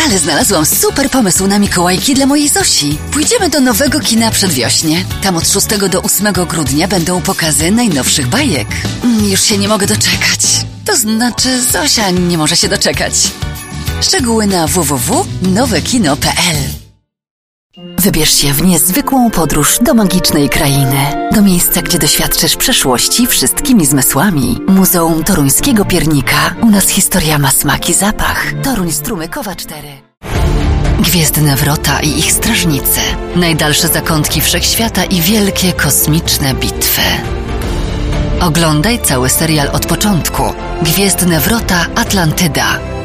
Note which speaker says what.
Speaker 1: Ale znalazłam super pomysł na Mikołajki dla mojej Zosi. Pójdziemy do nowego kina Przedwiośnie. Tam od 6 do 8 grudnia będą pokazy najnowszych bajek. Już się nie mogę doczekać. To znaczy, Zosia nie może się doczekać. Szczegóły na www.nowekino.pl. Wybierz się w niezwykłą podróż do magicznej krainy. Do miejsca, gdzie doświadczysz przeszłości wszystkimi zmysłami. Muzeum Toruńskiego Piernika. U nas historia ma smak i zapach. Toruń Strumykowa 4. Gwiezdne wrota i ich strażnicy. Najdalsze zakątki wszechświata i wielkie kosmiczne bitwy. Oglądaj cały serial od początku. Gwiezdne wrota Atlantyda.